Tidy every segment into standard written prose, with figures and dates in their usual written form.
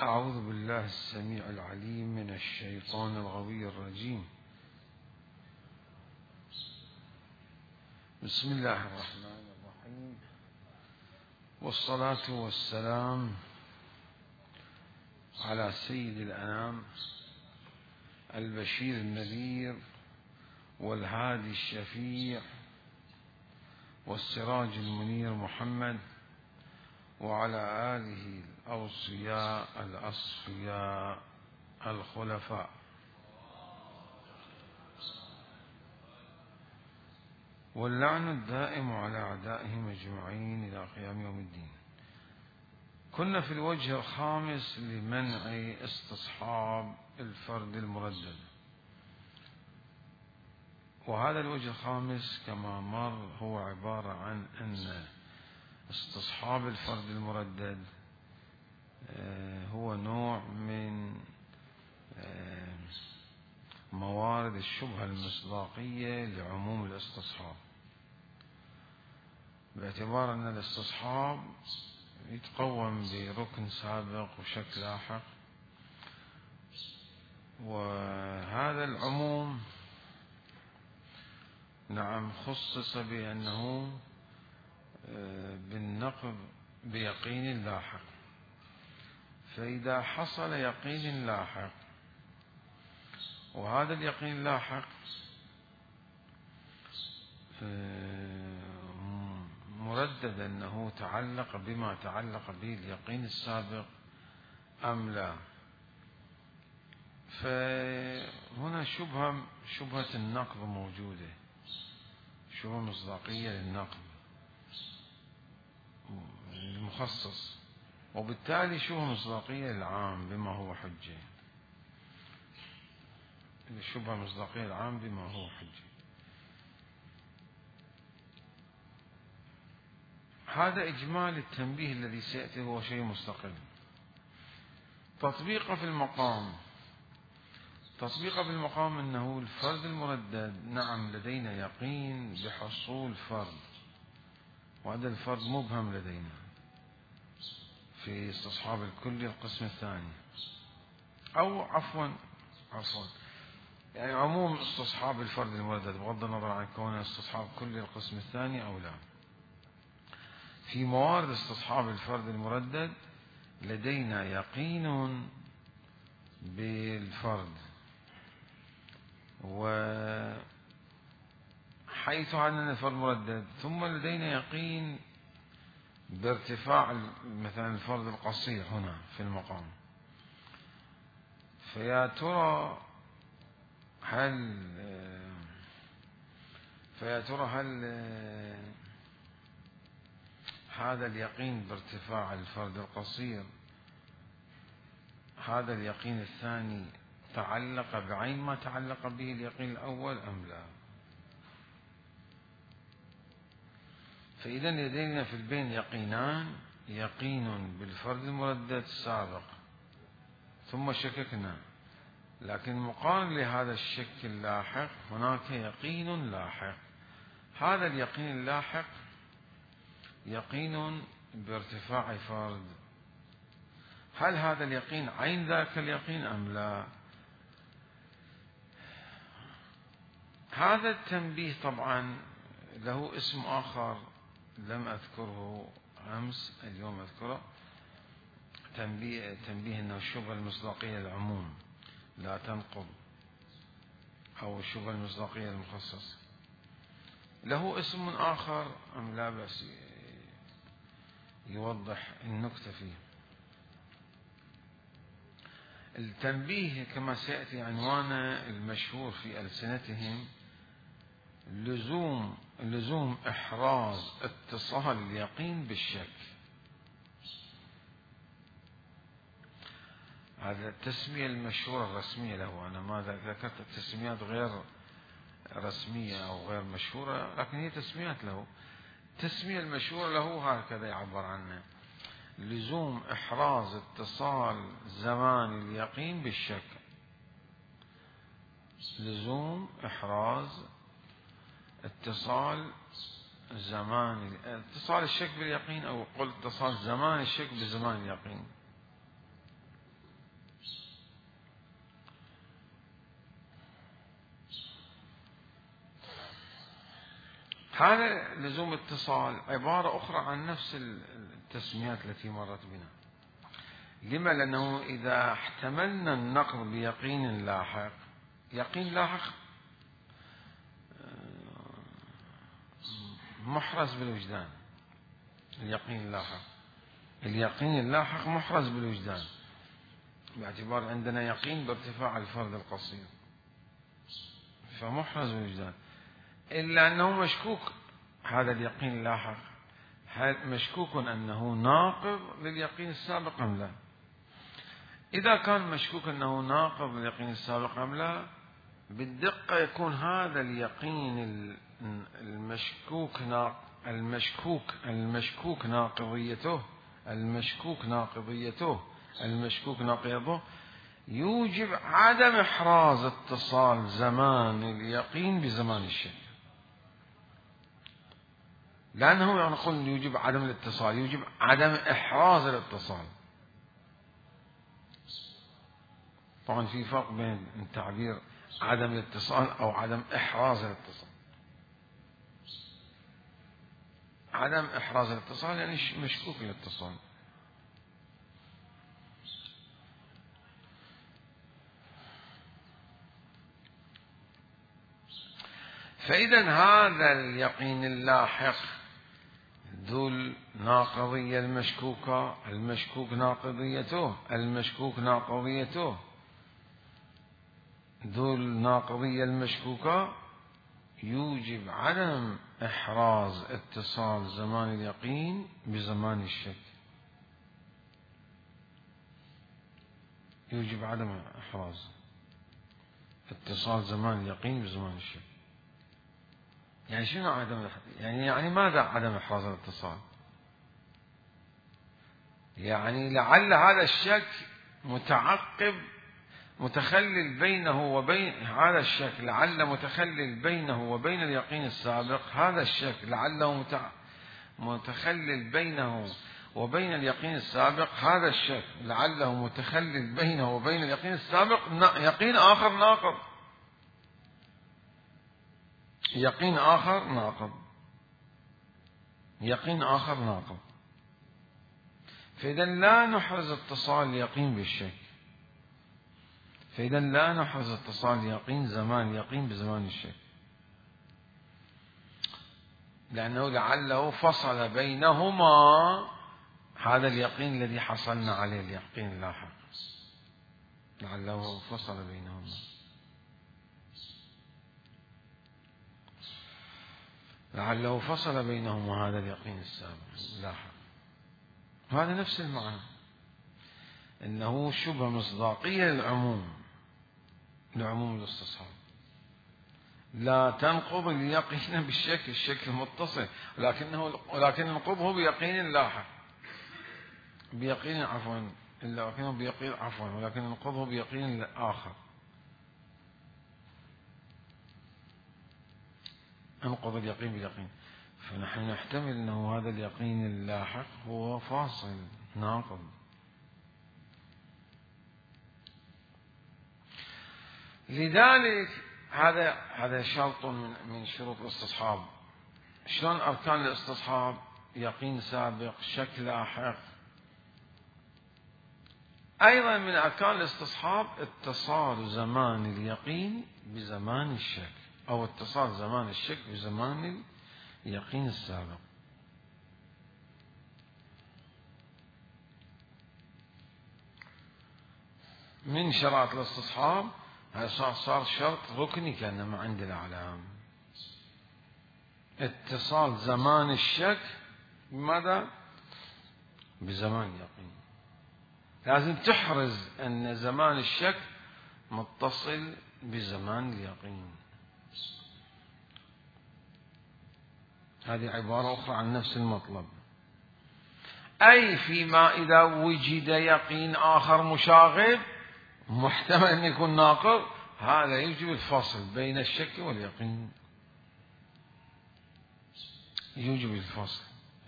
أعوذ بالله السميع العليم من الشيطان الغوي الرجيم. بسم الله الرحمن الرحيم، والصلاة والسلام على سيد الأنام البشير النذير والهادي الشفيع والسراج المنير محمد، وعلى آله الأوصياء الأصفياء الخلفاء. واللعن الدائم على أعدائهم أجمعين إلى قيام يوم الدين. كنا في الوجه الخامس لمنع استصحاب الفرد المردد، وهذا الوجه الخامس كما مر هو عبارة عن أن استصحاب الفرد المردد هو نوع من موارد الشبهة المصداقية لعموم الاستصحاب، باعتبار أن الاستصحاب يتقوم بركن سابق وشك لاحق، وهذا العموم خصص بأنه بالنقض بيقين لاحق. فإذا حصل يقين لاحق، وهذا اليقين اللاحق مردد أنه تعلق بما تعلق به اليقين السابق أم لا، فهنا شبهة النقض موجودة، شبهة مصداقية للنقض المخصص، وبالتالي شبهة مصداقية للعام بما هو حجة. الشبهة مصداقية العام بما هو حجة. هذا إجمال التنبيه الذي سيأتي، هو شيء مستقل. تطبيقه في المقام، تطبيقه في المقام أنه الفرد المردد لدينا يقين بحصول فرد، وهذا الفرد مبهم لدينا في استصحاب الكلي القسم الثاني، أو عفوا يعني عموم استصحاب الفرد المردد بغض النظر عن كونه استصحاب كلي القسم الثاني أو لا. في موارد استصحاب الفرد المردد لدينا يقين بالفرد، وحيث عندنا الفرد مردد ثم لدينا يقين بارتفاع مثلا الفرد القصير هنا في المقام، فيا ترى هل هذا اليقين بارتفاع الفرد القصير، هذا اليقين الثاني تعلق بعين ما تعلق به اليقين الأول أم لا؟ فإذا لدينا في البين يقينان، يقين بالفرد المردد السابق ثم شككنا، لكن مقارن لهذا الشك اللاحق هناك يقين لاحق. هذا اليقين اللاحق يقين بارتفاع فرد، هل هذا اليقين عين ذاك اليقين أم لا؟ هذا التنبيه طبعا له اسم آخر لم أذكره أمس، اليوم أذكره، تنبيه أنه الشبهة المصداقية العموم لا تنقض، أو الشبهة المصداقية المخصص. له اسم آخر أم لا بأس يوضح النكتة فيه. التنبيه كما سيأتي عنوانه المشهور في ألسنتهم لزوم إحراز اتصال اليقين بالشك. هذا التسمية المشهورة الرسمية له، أنا ما ذكرت التسميات غير رسمية أو غير مشهورة، لكن هي تسميات له. التسمية المشهورة له هكذا يعبر عنه: لزوم إحراز اتصال زمان اليقين بالشك. لزوم إحراز اتصال الشك باليقين، أو قل اتصال زمان الشك بزمان اليقين. هذا لزوم اتصال عبارة أخرى عن نفس التسميات التي مرت بنا. لما؟ لأنه إذا احتملنا النقل بيقين لاحق، يقين لاحق محرز بالوجدان. اليقين اللاحق محرز بالوجدان، باعتبار عندنا يقين بارتفاع الفرد القصير، فمحرز بالوجدان. إلا أنه مشكوك، هذا اليقين اللاحق مشكوك أنه ناقض لليقين السابق أم لا. إذا كان مشكوك أنه ناقض لليقين السابق أم لا، بالدقة يكون هذا اليقين المشكوك ناقضيته يوجب عدم إحراز اتصال زمان اليقين بزمان الشك. لأنه نقول يوجب عدم الاتصال، يوجب عدم إحراز الاتصال. طبعا في فرق بين التعبير عدم الاتصال أو عدم إحراز الاتصال. عدم إحراز الاتصال يعني مشكوك الاتصال. فإذا هذا اليقين اللاحق ذو الناقضية المشكوكة، المشكوك ناقضيته ذو الناقضية المشكوكة يوجب عدم إحراز اتصال زمان اليقين بزمان الشك. يوجب عدم إحراز اتصال زمان اليقين بزمان الشك. يعني شنو عدم؟ يعني ماذا عدم إحراز الاتصال؟ يعني لعل هذا الشك متخلل بينه وبين هذا الشك، لعل متخلل بينه وبين اليقين السابق. هذا الشك لعله متخلل بينه وبين اليقين السابق. هذا الشك لعله متخلل بينه وبين اليقين السابق يقين آخر ناقض. يقين آخر ناقض. فإذا لا نحرز اتصال اليقين بالشك، فإذا لا نحرز اتصال اليقين زمان اليقين بزمان الشك، لأنه لعله فصل بينهما هذا اليقين الذي حصلنا عليه، اليقين اللاحق، لعله فصل بينهما. لعله فصل بينهما هذا اليقين السابق اللاحق. هذا نفس المعنى، إنه شبه مصداقية لعموم الاستصحاب. لا تنقض اليقين بالشك، الشك المتصل، ولكن ننقضه بيقين لاحق، ولكن ننقضه بيقين آخر. انقض اليقين باليقين. فنحن نحتمل أنه هذا اليقين اللاحق هو فاصل ناقض. لذلك هذا شرط من شروط الاستصحاب. شلون أركان الاستصحاب؟ يقين سابق، شك لاحق. أيضا من أركان الاستصحاب اتصال زمان اليقين بزمان الشك، أو اتصال زمان الشك بزمان اليقين السابق. من شرائط الاستصحاب هذا صار شرط ركني كأنما عند الأعلام. اتصال زمان الشك بماذا؟ بزمان اليقين. لازم تحرز أن زمان الشك متصل بزمان اليقين. هذه عبارة أخرى عن نفس المطلب. أي فيما إذا وجد يقين آخر مشاغب محتمل أن يكون ناقض، هذا يوجب الفصل بين الشك واليقين، يوجب الفصل.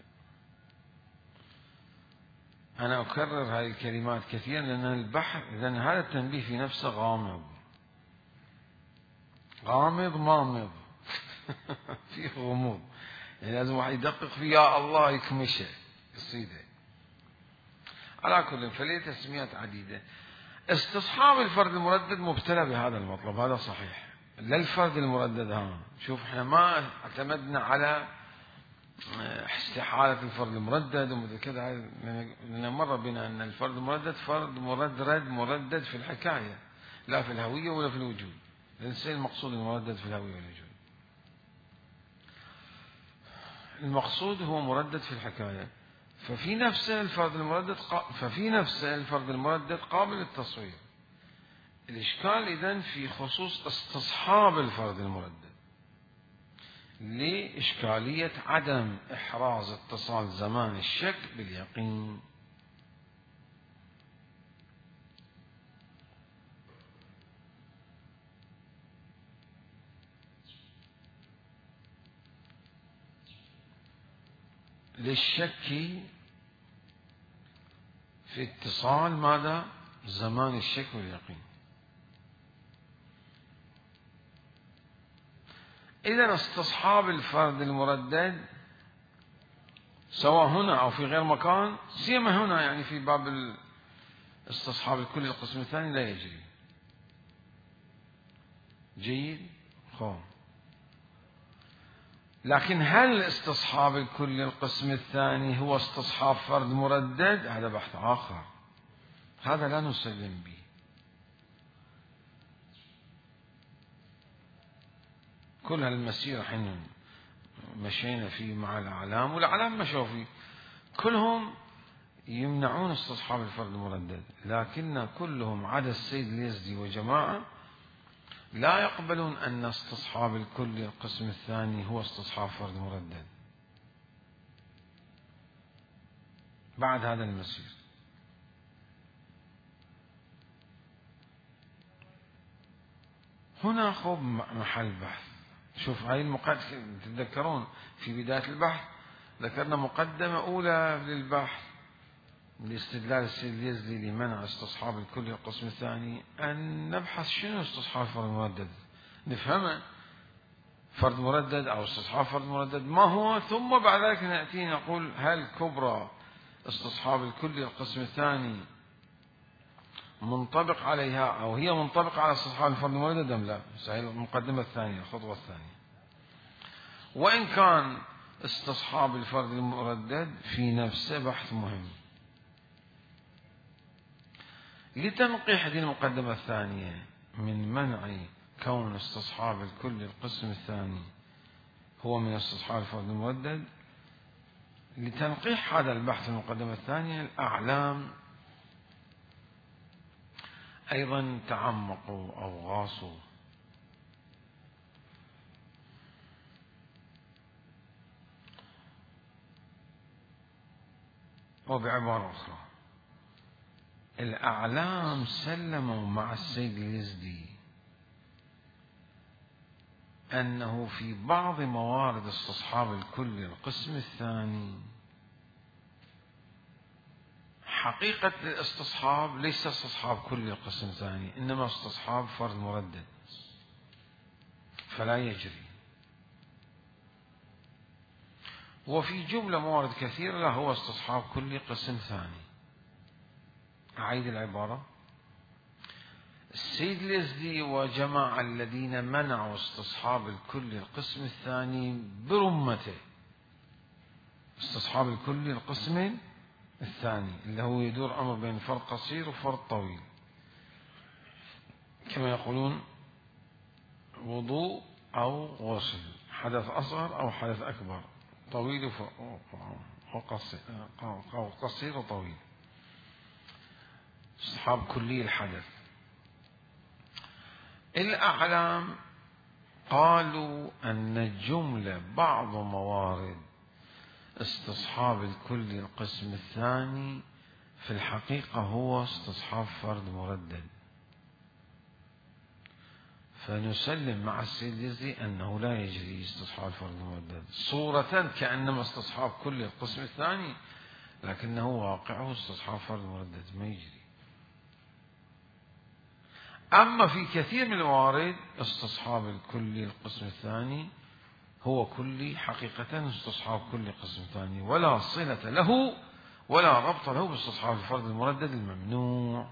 أنا أكرر هذه الكلمات كثيرا لأن البحث، لأن هذا التنبيه في نفسه غامض مامض فيه غموض. يعني لازم واحد يدقق فيه يا الله يكمشه يصيده. على كل فليه تسميات عديدة. استصحاب الفرد المردد مبتلى بهذا المطلب، هذا صحيح. لا الفرد المردد شوف احنا ما اعتمدنا على استحالة الفرد المردد ومثل كذا، لأن مر بنا أن الفرد المردد فرد مردد في الحكاية لا في الهوية ولا في الوجود، ليس المقصود المردد في الهوية والوجود، المقصود هو مردد في الحكاية. ففي نفسه الفرد المردد قابل للتصوير. الإشكال إذن في خصوص استصحاب الفرد المردد لإشكالية عدم إحراز اتصال زمان الشك باليقين. للشك في اتصال ماذا؟ زمان الشك واليقين. إذن استصحاب الفرد المردد سواء هنا أو في غير مكان، سيما هنا يعني في باب استصحاب الكل القسم الثاني لا يجري. جيد. لكن هل استصحاب الكل القسم الثاني هو استصحاب فرد مردد؟ هذا بحث آخر، هذا لا نسلم به. كل هالمسيرة حين مشينا فيه مع الأعلام والأعلام مشوا فيه كلهم يمنعون استصحاب الفرد المردد، لكن كلهم عدا السيد اليزدي وجماعة لا يقبلون أن استصحاب الكل القسم الثاني هو استصحاب فرد مردد بعد هذا المسير. هنا خب محل بحث. شوف هاي المقدمة، تتذكرون في بداية البحث ذكرنا مقدمة أولى للبحث لاستدلال السيد اليزدي لمنع استصحاب الكل القسم الثاني، أن نبحث شنو استصحاب فرد مردد، نفهمه فرد مردد أو استصحاب فرد مردد ما هو، ثم بعد ذلك نأتي نقول هل كبرى استصحاب الكل القسم الثاني منطبق عليها أو هي منطبقة على استصحاب الفرد المردد أم لا. هي المقدمة الثانية، الخطوة الثانية. وإن كان استصحاب الفرد المردد في نفسه بحث مهم، لتنقيح هذه المقدمة الثانية من منع كون استصحاب الكل القسم الثاني هو من استصحاب الفرد المردد، لتنقيح هذا البحث المقدمة الثانية الأعلام أيضا تعمقوا أو غاصوا وبعبارة أخرى الأعلام سلموا مع السيد اليزدي أنه في بعض موارد استصحاب الكل القسم الثاني حقيقة الاستصحاب ليس استصحاب كل القسم الثاني، إنما استصحاب فرد مردد فلا يجري. وفي جملة موارد كثيرة لا هو استصحاب كل قسم ثاني. أعيد العبارة. السيد اليزدي وجماعة الذين منعوا استصحاب الكل القسم الثاني برمته، استصحاب الكل القسم الثاني اللي هو يدور أمر بين فرد قصير وفرد طويل، كما يقولون وضوء أو غسل، حدث أصغر أو حدث أكبر، طويل وقصير وطويل، استصحاب كلي الحدث. الأعلام قالوا أن الجملة بعض موارد استصحاب الكل القسم الثاني في الحقيقة هو استصحاب فرد مردد، فنسلم مع السيد اليزدي أنه لا يجري استصحاب فرد مردد صورة كأنما استصحاب كل القسم الثاني، لكنه واقعه استصحاب فرد مردد ما يجري. أما في كثير من الموارد استصحاب الكل القسم الثاني هو كلي حقيقة استصحاب كل قسم ثاني، ولا صلة له ولا ربط له باستصحاب الفرد المردد الممنوع.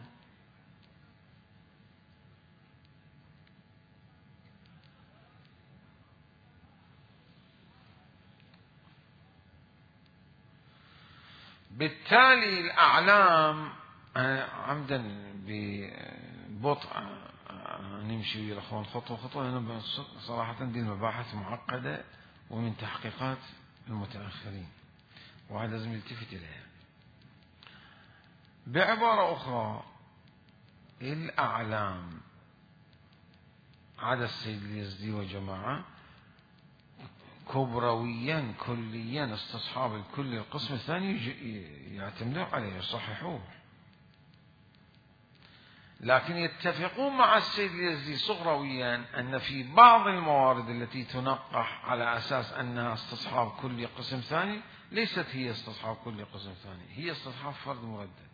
بالتالي الأعلام عمدا ببطء نمشي ويا الأخوان خطوة خطوة، لأن صراحة دي المباحث معقدة ومن تحقيقات المتأخرين، وهذا لازم يلتفت إليها. بعبارة أخرى، الأعلام على السيد اليزدي وجماعة كبرويا كليا استصحاب الكل القسم الثاني يعتمدون عليه يصححوه، لكن يتفقون مع السيد اليزدي صغرويا أن في بعض الموارد التي تنقح على أساس أنها استصحاب كل قسم ثاني ليست هي استصحاب كل قسم ثاني، هي استصحاب فرد مردد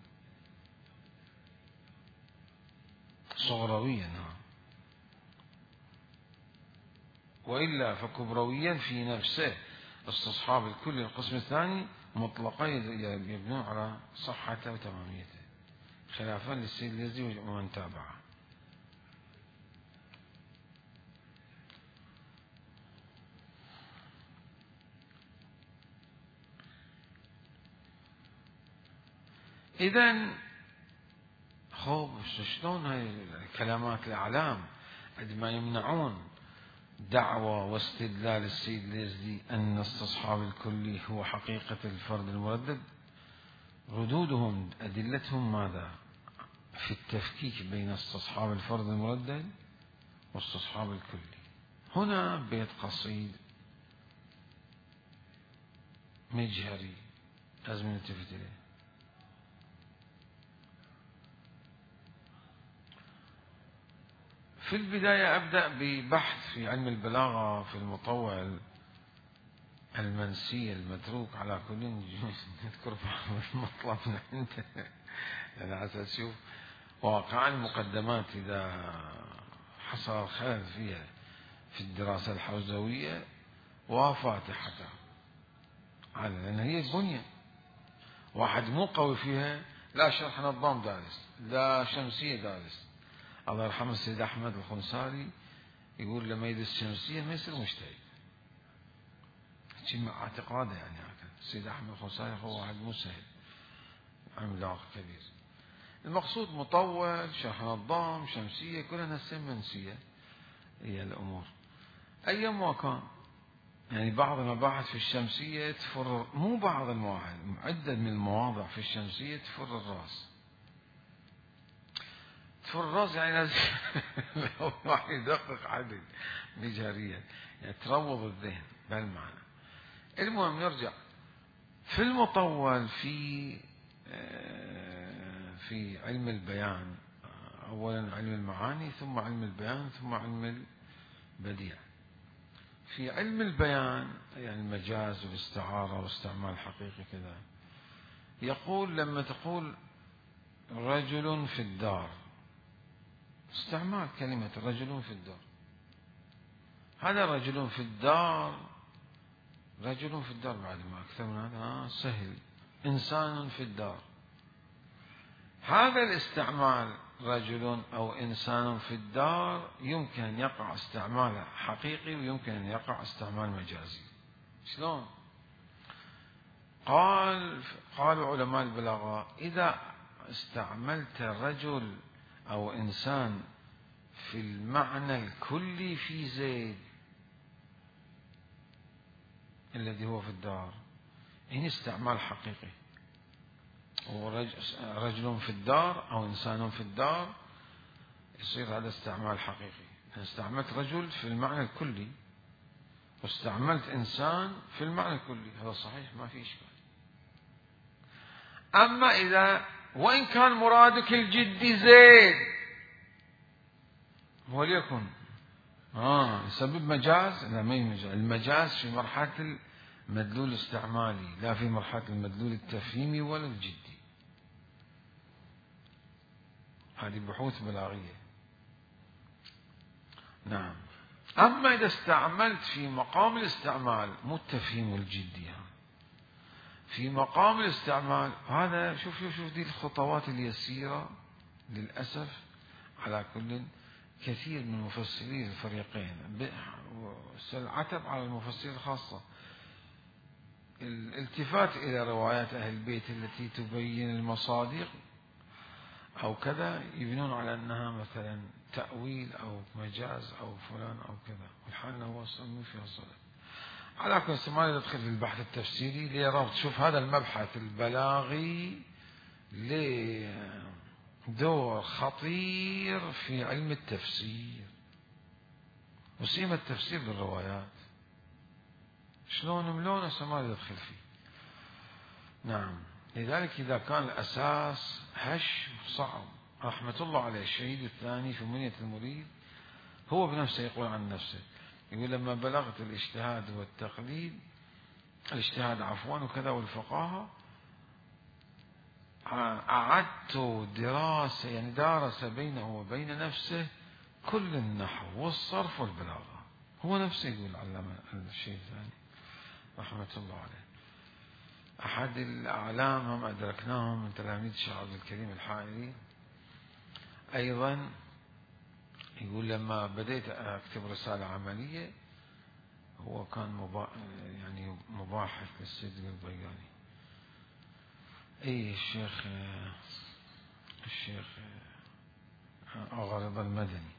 صغرويا. وإلا فكبرويا في نفسه استصحاب الكل القسم الثاني مطلقا يبنون على صحته وتماميته، خلافا للسيد اليزدي ومن تابعه. إذن خوف شلون هاي كلامات الأعلام عندما يمنعون دعوة واستدلال السيد اليزدي أن استصحاب الكلي هو حقيقة الفرد المردد؟ ردودهم أدلتهم ماذا؟ في التفكيك بين استصحاب الفرد المردد واستصحاب الكلي. هنا بيت قصيد مجهري لازم نلتفت إليه. في البداية أبدأ ببحث في علم البلاغة في المطول المنسي المتروك على كل نذكر بعض المطلب من عنده على أساس شوف واقع المقدمات إذا حصل خلل فيها في الدراسة الحوزوية وفاتحتها على لأن هي البنية، واحد مو قوي فيها لا شرح نظام دارس لا شمسية دارس. الله يرحمه السيد أحمد الخنساري يقول لما يدرس شمسية ما يصير مجتهد، شيء مع اعتقاده يعني هكذا. السيد أحمد الخنساري هو واحد مو سهل، عملاق كبير. المقصود مطول شرح نظام شمسية كلها نفسها منسية هي الأمور أيام كان. يعني بعض المباحث في الشمسية تفر، مو بعض المواضع، عدة من المواضع في الشمسية تفر الرأس. تفر الرأس يعني لازم واحد يدقق عدل مجهريا، يعني تروض الذهن بالمعنى. المهم نرجع في المطول في علم البيان، أولا علم المعاني ثم علم البيان ثم علم البديع. في علم البيان يعني المجاز والاستعارة واستعمال حقيقي كذا، يقول لما تقول رجل في الدار، استعمال كلمة رجل في الدار، هذا رجل في الدار، رجل في الدار بعد ما أكثر من هذا سهل، إنسان في الدار. هذا الاستعمال رجل أو إنسان في الدار يمكن أن يقع استعمال حقيقي ويمكن أن يقع استعمال مجازي. شلون؟ قالوا علماء البلاغة إذا استعملت رجل أو إنسان في المعنى الكلي في زيد الذي هو في الدار، إن استعمال حقيقي، رجل في الدار أو إنسان في الدار يصير هذا استعمال حقيقي. استعملت رجل في المعنى الكلي واستعملت إنسان في المعنى الكلي، هذا صحيح ما في إشكال. أما إذا وإن كان مرادك الجدي زيد وليكن يسبب مجاز، لا ما مجاز. المجاز في مرحلة المدلول الاستعمالي لا في مرحلة المدلول التفهيمي ولا الجدي. هذه بحوث بلاغية. نعم. أما إذا استعملت في مقام الاستعمال مو التفهيم والجدية، في مقام الاستعمال هذا شوف دي الخطوات اليسيرة للأسف. على كل كثير من مفسرين الفريقين العتب على المفسرين الخاصة الالتفات إلى روايات أهل البيت التي تبين المصادق أو كذا، يبنون على أنها مثلا تأويل أو مجاز أو فلان أو كذا، والحال هو مو فيها صدق. على كل ما ندخل في البحث التفسيري لربط. شوف هذا المبحث البلاغي له دور خطير في علم التفسير، وسيم التفسير بالروايات شلون ملونه ما ندخل فيه. نعم، لذلك إذا كان الأساس هش صعب. رحمة الله عليه الشهيد الثاني في منية المريد هو بنفسه يقول عن نفسه، يقول لما بلغت الاجتهاد والتقليد، الاجتهاد عفوا وكذا والفقاهة، أعدت دراسة، يعني دارس بينه وبين نفسه كل النحو والصرف والبلاغة. هو نفسه يقول علامة الشيء الثاني رحمة الله عليه. أحد الأعلام هم أدركناهم من تلاميذ الشيخ عبد الكريم الحائري أيضا، يقول لما بديت أكتب رسالة عملية هو كان يعني مباحث للسيد البياني. أي الشيخ أغرض المدني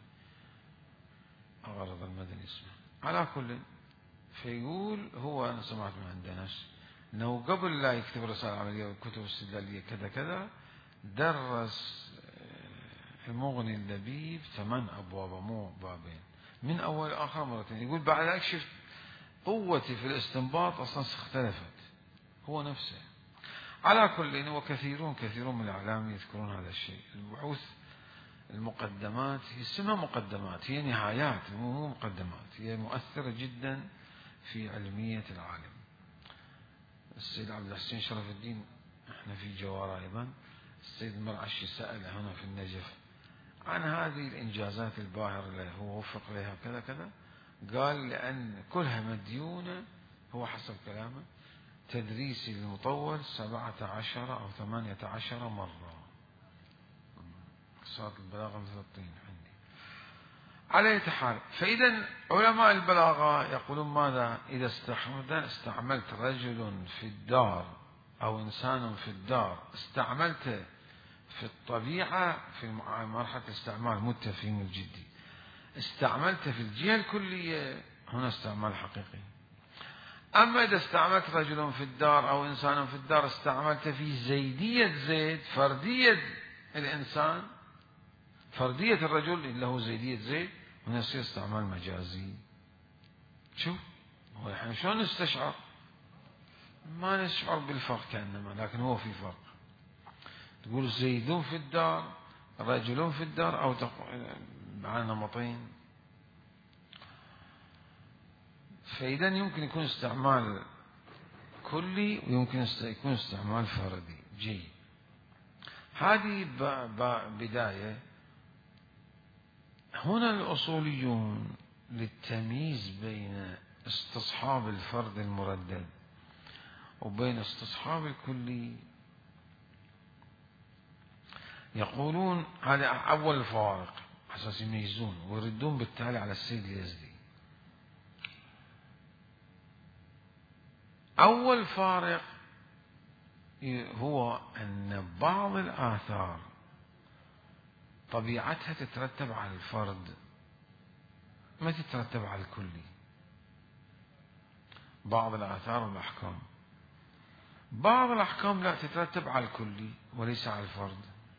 اسمه. على كل فيقول هو، أنا سمعت من عند ناس أنه قبل لا يكتب رسالة عملية والكتب الاستدلالية كذا كذا درس المغني اللبيب 8 أبواب مو بابين من أول آخر مرتين. يقول بعد ذلك شفت قوتي في الاستنباط أصلا اختلفت. هو نفسه. على كل وكثيرون من الأعلام يذكرون هذا الشيء. البحوث المقدمات هي اسمها مقدمات، هي نهايات مو مقدمات، هي مؤثرة جدا في علمية العالم. السيد عبد الحسين شرف الدين احنا في جوار أيضا، السيد المرعشي سأل هنا في النجف عن هذه الإنجازات الباهرة اللي هو وفق لها كذا كذا، قال لأن كلها مديونة، هو حسب كلامه، تدريسي المطول 17 أو 18 مرة. صارت البلاغة مثل الطين عندي. على أي حال، فإذا علماء البلاغة يقولون ماذا؟ إذا استعملت رجل في الدار أو إنسان في الدار، استعملته في الطبيعة في مرحلة استعمال مو التفهيم الجدي، استعملته في الجهة الكلية، هنا استعمال حقيقي. أما إذا استعملت رجل في الدار أو إنسان في الدار، استعملته في زيدية زيد، فردية الإنسان، فردية الرجل اللي هو زيدية زيد، هنا يصير استعمال مجازي. شوف هو احنا شلون نستشعر؟ ما نشعر بالفرق كأنما، لكن هو في فرق. تقول زيد في الدار، رجل في الدار، أو على نمطين. فإذا يمكن يكون استعمال كلي ويمكن يكون استعمال فردي. جيد، هذه بداية. هنا الأصوليون للتمييز بين استصحاب الفرد المردد وبين استصحاب الكلي يقولون هذا أول الفوارق حساس يميزون، ويردون بالتالي على السيد اليزدي. أول فارق هو أن بعض الآثار طبيعتها تترتب على الفرد ما تترتب على الكلي. بعض الآثار والأحكام، بعض الأحكام لا تترتب على الكلي وليس على الفرد.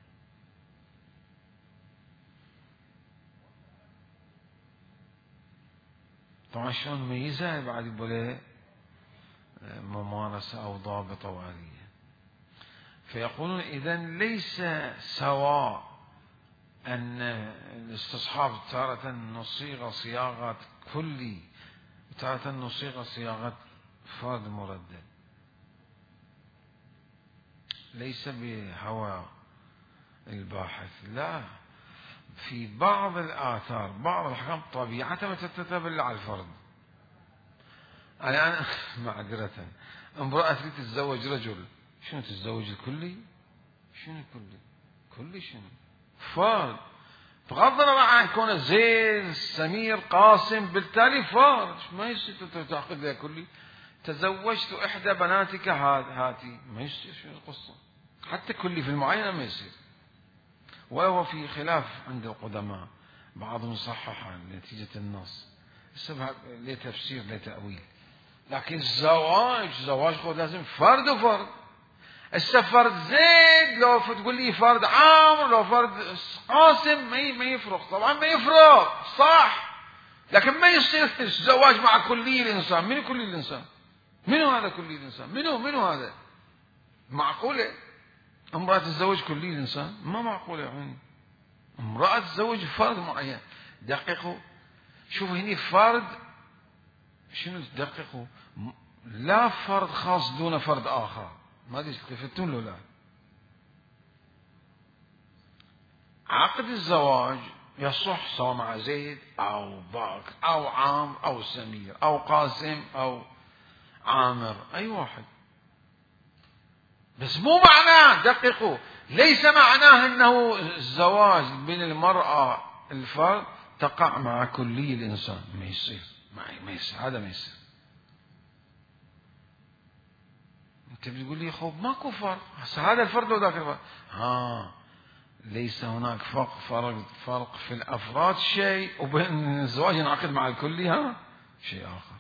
طبعا شلون نميزها؟ بعد يقول ممارسة أو ضابط أو آلية. فيقولون إذن ليس سواء أن الاستصحاب تارة نصيغة صياغة كلي وتارة نصيغة صياغة فرد مردد، ليس بهوى الباحث، لا، في بعض الآثار بعض الأحكام طبيعتها ما تتتبع على الفرد. أنا معذرة، امرأة تريد تتزوج رجل، شنو تتزوج الكلي؟ شنو الكلي؟ كلي شنو؟ فرد، بغض النظر عن كونه زيد سمير قاسم، بالتالي فرد، ما يصير تعقد لها كلي. تزوجت إحدى بناتك هاتي، ما يصير، شنو القصة؟ حتى كلي في المعاينة ما يصير. وهو في خلاف عند القدماء، بعضهم صححها نتيجة النص، السبب لتفسير لتأويل. لكن زواج خود لازم فرد وفرد. فرد زيد لو تقول لي فرد عامر، لو فرد قاسم ما يفرق، طبعا ما يفرق صح، لكن ما يصير الزواج مع كلي الإنسان. منو كلي الإنسان؟ منو هذا كلي الإنسان؟ منو هذا؟ معقولة امرأة تتزوج كلي الإنسان؟ ما معقولة يعني. امرأة تتزوج فرد معين. دققوا، شوفوا هني فرد شنو تدققوا، لا فرد خاص دون فرد آخر. ما ادري التفتون له. لا، عقد الزواج يصح سواء مع زيد أو باكر أو عامر أو سمير أو قاسم أو عامر، أي واحد. بس مو معناه، دققوا، ليس معناه أنه الزواج بين المرأة الفرد تقع مع كلي الإنسان. ما يصير، ما يصير، هذا ما يصير. أنت بتقول لي خوف ماكو فرق، هذا الفرد وذاك الفرد. ليس هناك فرق في الأفراد شيء، وبين الزواج ينعقد مع الكلي شيء آخر.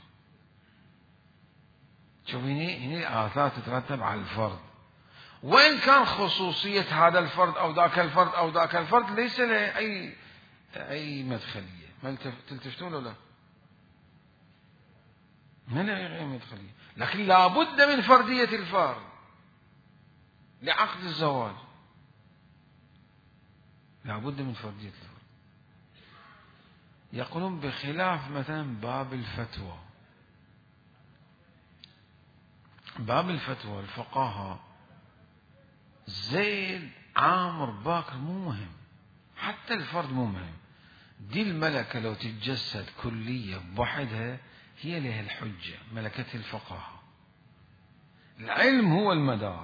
شوف هني الآثار تترتب على الفرد، وإن كان خصوصية هذا الفرد أو ذاك الفرد أو ذاك الفرد ليس له أي مدخلية. ما تلتفتون ولا ما له أي مدخلية، لكن لابد من فردية الفرد لعقد الزواج، لابد من فردية الفرد. يقولون بخلاف مثلا باب الفتوى. باب الفتوى الفقهاء زيد عامر باكر مو مهم، حتى الفرد مو مهم. دي الملكة لو تتجسد كلية بوحدها هي لها الحجة، ملكة الفقهاء. العلم هو المدار،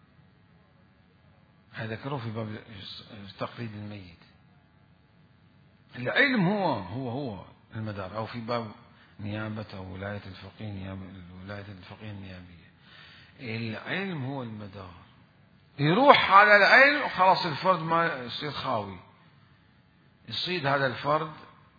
هذا ذكروه في باب تقليد الميت. العلم هو المدار، أو في باب نيابة أو ولاية الفقيه، ولاية الفقيه النيابية. العلم هو المدار، يروح على العلم خلاص الفرد ما يصير خاوي، يصيد هذا الفرد.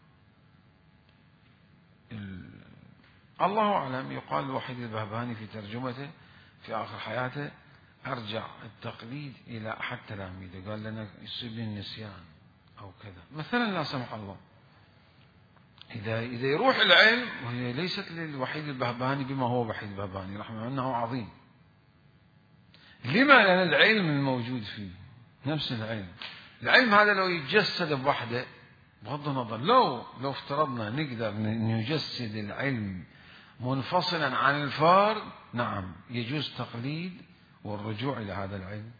الله أعلم. يقال الوحيد البهبهاني في ترجمته في آخر حياته أرجع التقليد إلى أحد تلاميذه، قال لنا يصيبني النسيان أو كذا مثلا، لا سمح الله. إذا يروح العلم، وهي ليست للوحيد البهبهاني بما هو وحيد البهبهاني رحمه الله أنه عظيم. لما؟ لأن العلم الموجود فيه نفس العلم هذا لو يتجسد بوحده، بغض النظر لو افترضنا نقدر نجسد العلم منفصلا عن الفرد، نعم يجوز تقليد والرجوع إلى هذا العلم،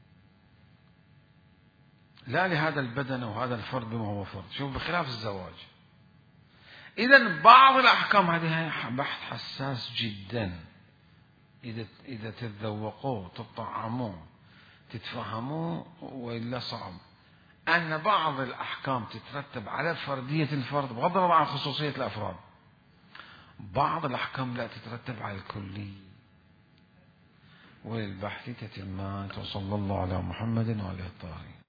لا لهذا البدن أو هذا الفرد بما هو فرد. شوف بخلاف الزواج. إذن بعض الأحكام هذه بحث حساس جدا، إذا تتذوقوه تطعموه تتفهموه، وإلا صعب. أن بعض الأحكام تترتب على فردية الفرد بغض النظر عن خصوصية الأفراد، بعض الأحكام لا تترتب على الكلي. وللبحث تتمات. وصلى الله على محمد وعلى آله الطاهرين.